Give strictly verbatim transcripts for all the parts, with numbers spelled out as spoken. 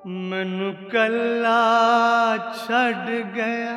मैनू कल्ला छड़ गया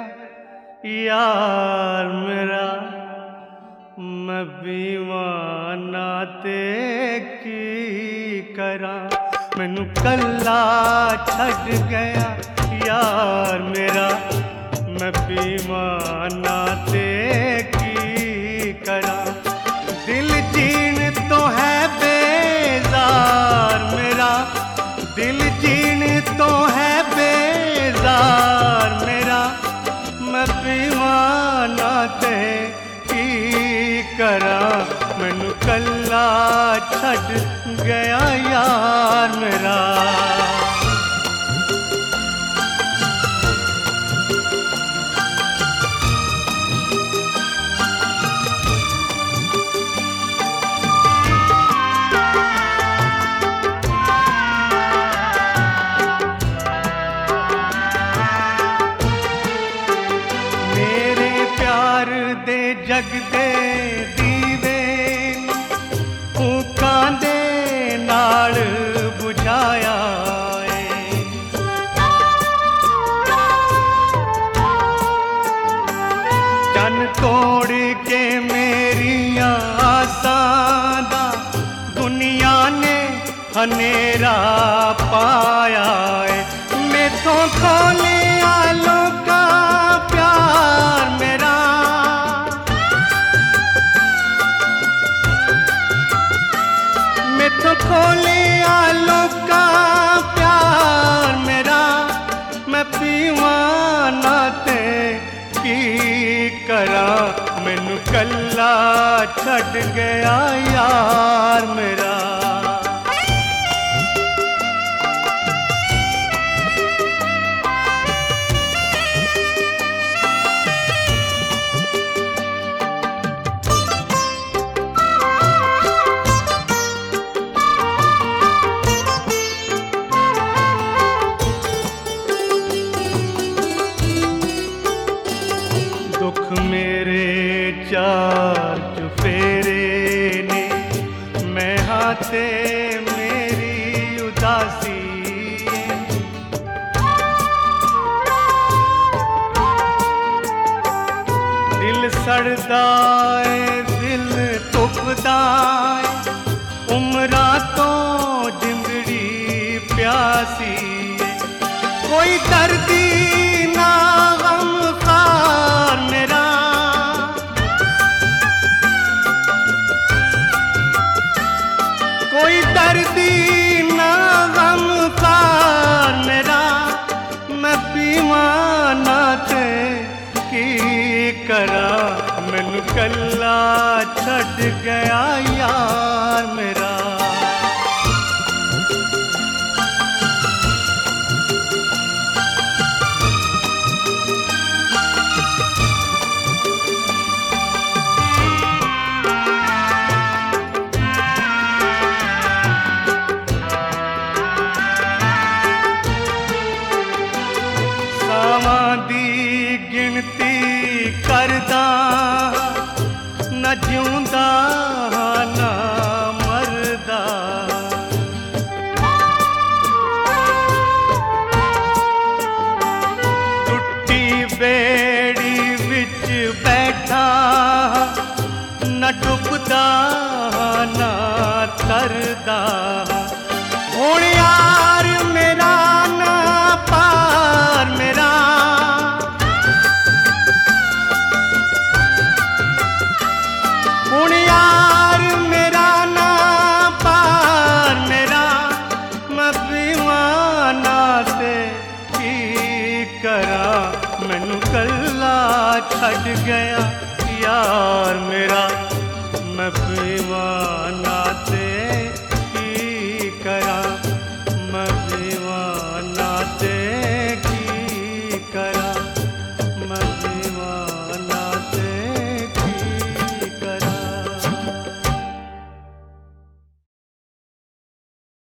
यार मेरा, मैं बीवाना ते की करा। मैनू कल्ला छड़ गया यार मेरा, मैं बीवाना ते की करा। दिल जीन तो है बेजार मेरा, दिल जीन तो है बेजार मेरा, मैं बीवाना ते की करा। मैनू कल्ला छड़ गया यार मेरा। दे जग दे दीवे फूकां दे नाल बुझाया है। चन तोड़ के मेरिया आसां दा दुनिया ने हनेरा पाया है। मैथों खोले आलों का प्यार मेरा, मैथों खोले आलों का प्यार मेरा, मैं पीवाना ते की करा। मैनू कल्ला छड़ गया यार मेरा। दुख मेरे चार चुफेरे ने, मैं हाथे मेरी उदासी। दिल सड़दा है दिल तुपदा है, उमरा तो जिंदड़ी प्यासी। कोई दर्दी ना गम खार मेरा, कोई दर्दी ना गम खार मेरा, मैं पीवाना ते की करा। मैनू कल्ला छड़ गया यार मेरा। दी गिनती करदा न जिउंदा न मरदा, टुट्टी बेड़ी विच बैठा न डुबदा न तरदा।